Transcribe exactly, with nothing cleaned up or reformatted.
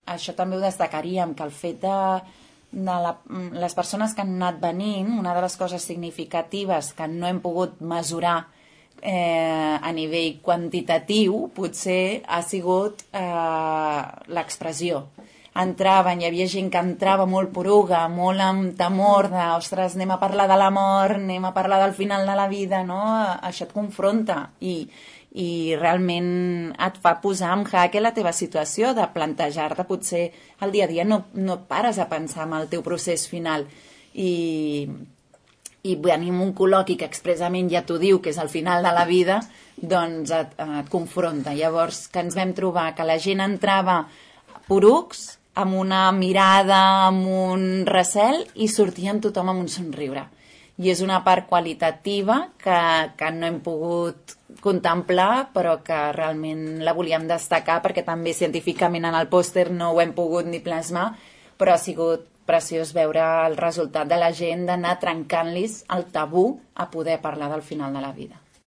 això també ho destacaríem, que el fet de, de la, les persones que han anat venint, una de les coses significatives que no hem pogut mesurar eh, a nivell quantitatiu, potser ha sigut eh, l'expressió. Entraven, hi havia gent que entrava molt poruga, molt amb temor de, ostres, anem a parlar de la mort, anem a parlar del final de la vida, no? Això et confronta i, i realment et fa posar en jaque la teva situació, de plantejar-te potser el dia a dia, no, no pares a pensar en el teu procés final i, i venim un col·loqui que expressament ja t'ho diu, que és el final de la vida, doncs et, et confronta. Llavors, que ens vam trobar que la gent entrava porucs, amb una mirada, amb un recel, i sortien tothom amb un somriure. I és una part qualitativa que, que no hem pogut contemplar, però que realment la volíem destacar, perquè també científicament en el pòster no ho hem pogut ni plasmar, però ha sigut preciós veure el resultat de la gent d'anar trencant-los el tabú a poder parlar del final de la vida.